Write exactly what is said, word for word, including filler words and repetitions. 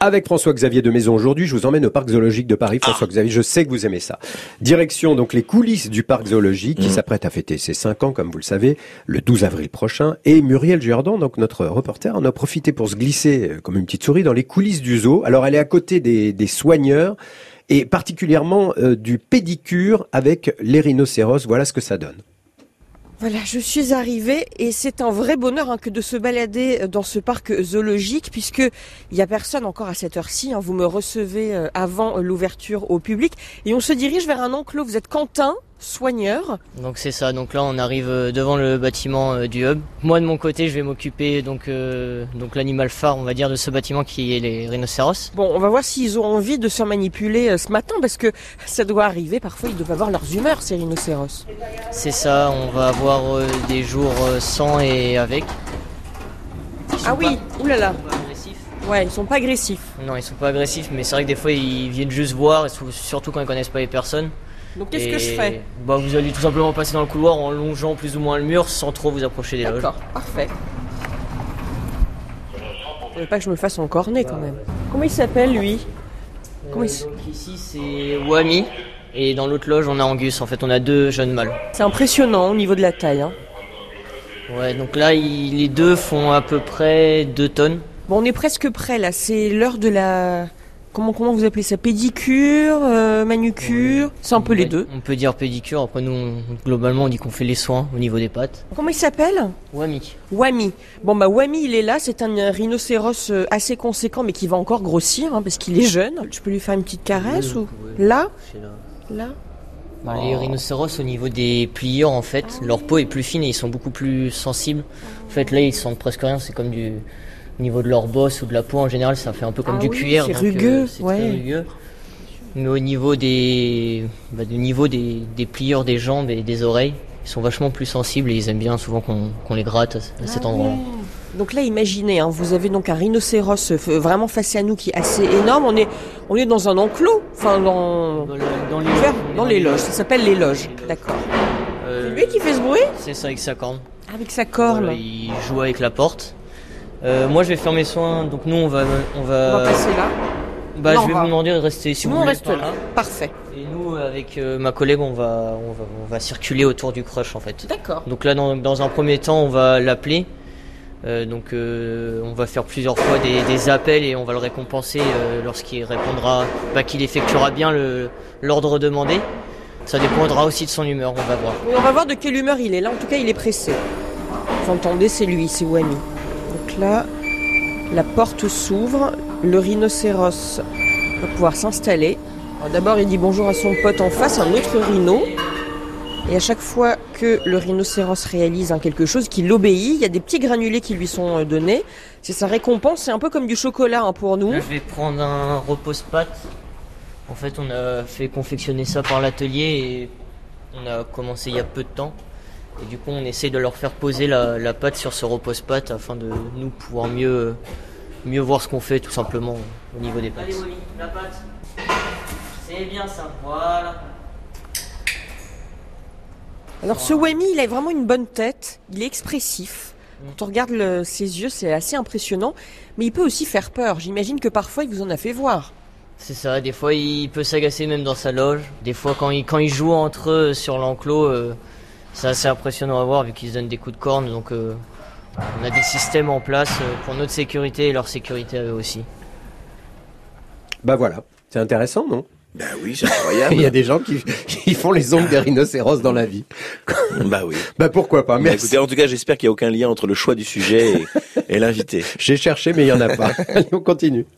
Avec François-Xavier de Maison aujourd'hui, je vous emmène au parc zoologique de Paris. François-Xavier, je sais que vous aimez ça. Direction donc les coulisses du parc zoologique qui mmh. s'apprête à fêter ses cinq ans, comme vous le savez, le douze avril prochain. Et Muriel Jordan, donc notre reporter, en a profité pour se glisser comme une petite souris dans les coulisses du zoo. Alors elle est à côté des, des soigneurs et particulièrement euh, du pédicure avec les rhinocéros. Voilà ce que ça donne. Voilà, je suis arrivée et c'est un vrai bonheur hein, que de se balader dans ce parc zoologique puisque il y a personne encore à cette heure-ci. Hein, vous me recevez avant l'ouverture au public et on se dirige vers un enclos. Vous êtes Quentin, soigneur. Donc c'est ça. Donc là on arrive devant le bâtiment du hub. Moi de mon côté je vais m'occuper donc euh, donc l'animal phare on va dire de ce bâtiment qui est les rhinocéros. Bon, on va voir s'ils ont envie de se manipuler ce matin parce que ça doit arriver. Parfois ils doivent avoir leurs humeurs ces rhinocéros. C'est ça. On va avoir euh, des jours euh, sans et avec. Ah oui. Oulala. Ouais, ils sont pas agressifs. Non, ils sont pas agressifs, mais c'est vrai que des fois ils viennent juste voir, surtout quand ils connaissent pas les personnes. Donc qu'est-ce et que je fais? Bah vous allez tout simplement passer dans le couloir en longeant plus ou moins le mur sans trop vous approcher des loges. D'accord, parfait. Faudrait pas que je me fasse encorner quand même. Comment il s'appelle lui? Comment euh, il... Donc ici c'est Wami et dans l'autre loge on a Angus. En fait on a deux jeunes mâles. C'est impressionnant au niveau de la taille. Hein. Ouais, donc là il, les deux font à peu près deux tonnes. Bon, on est presque prêt là. C'est l'heure de la... Comment, comment vous appelez ça? Pédicure, euh, manucure, ouais. C'est un peu on les va, deux. On peut dire pédicure, après nous, on, globalement, on dit qu'on fait les soins au niveau des pattes. Comment il s'appelle? Wami. Wami. Bon bah Wami, il est là, c'est un rhinocéros assez conséquent, mais qui va encore grossir, hein, parce qu'il est jeune. Je peux lui faire une petite caresse oui, ou... Là, là Là bah, oh. Les rhinocéros, au niveau des pliures, en fait, ah, leur oui. peau est plus fine et ils sont beaucoup plus sensibles. En fait, là, ils sentent presque rien, c'est comme du... Au niveau de leur bosse ou de la peau en général, ça fait un peu comme ah du oui, cuir. C'est donc, rugueux. Euh, c'est ouais. très rugueux. Mais au niveau des, bah, du niveau des, des pliures des jambes et des oreilles, ils sont vachement plus sensibles et ils aiment bien souvent qu'on, qu'on les gratte à, à ah cet endroit. Oui. Donc là, imaginez, hein, vous avez donc un rhinocéros vraiment face à nous qui est assez énorme. On est, on est dans un enclos, enfin dans, dans, le, dans les, dans, dans les loges. Ça s'appelle les loges. D'accord. Euh, c'est lui qui fait ce bruit? C'est ça, avec sa corne. Avec sa corne. Voilà, il joue avec la porte. Euh, moi je vais faire mes soins, donc nous on va on va, on va passer là. Bah non, je vais va... vous demander de rester si nous vous on voulez. reste là. là. Parfait. Et nous avec euh, ma collègue on va on va on va circuler autour du crush en fait. D'accord. Donc là dans dans un premier temps on va l'appeler. Euh, donc euh, on va faire plusieurs fois des, des appels et on va le récompenser euh, lorsqu'il répondra, bah, qu'il effectuera bien le l'ordre demandé. Ça dépendra aussi de son humeur, on va voir. Oui, on va voir de quelle humeur il est. Là en tout cas il est pressé. Vous entendez, c'est lui, c'est Wami. Donc là, la porte s'ouvre, le rhinocéros va pouvoir s'installer. Alors d'abord, il dit bonjour à son pote en face, un autre rhino. Et à chaque fois que le rhinocéros réalise hein, quelque chose, qu'il obéit, il y a des petits granulés qui lui sont donnés. C'est sa récompense, c'est un peu comme du chocolat hein, pour nous. Là, je vais prendre un repose-pattes. En fait, on a fait confectionner ça par l'atelier et on a commencé il y a peu de temps. Et du coup, on essaye de leur faire poser la, la patte sur ce repose-pattes afin de nous pouvoir mieux, mieux voir ce qu'on fait tout simplement au niveau des pattes. Allez, Wally, la patte. C'est bien ça, voilà. Alors ce Wami, il a vraiment une bonne tête, il est expressif. Quand on regarde le, ses yeux, c'est assez impressionnant. Mais il peut aussi faire peur. J'imagine que parfois, il vous en a fait voir. C'est ça, des fois, il peut s'agacer même dans sa loge. Des fois, quand ils quand il jouent entre eux sur l'enclos... Euh, c'est assez impressionnant à voir vu qu'ils se donnent des coups de corne, donc euh, on a des systèmes en place pour notre sécurité et leur sécurité à eux aussi. Bah voilà, c'est intéressant, non? Bah oui, c'est incroyable. Il y a des gens qui, qui font les ongles des rhinocéros dans la vie. Bah oui. Bah pourquoi pas, merci. Bah écoutez, en tout cas, j'espère qu'il n'y a aucun lien entre le choix du sujet et, et l'invité. J'ai cherché, mais il n'y en a pas. Allez, on continue.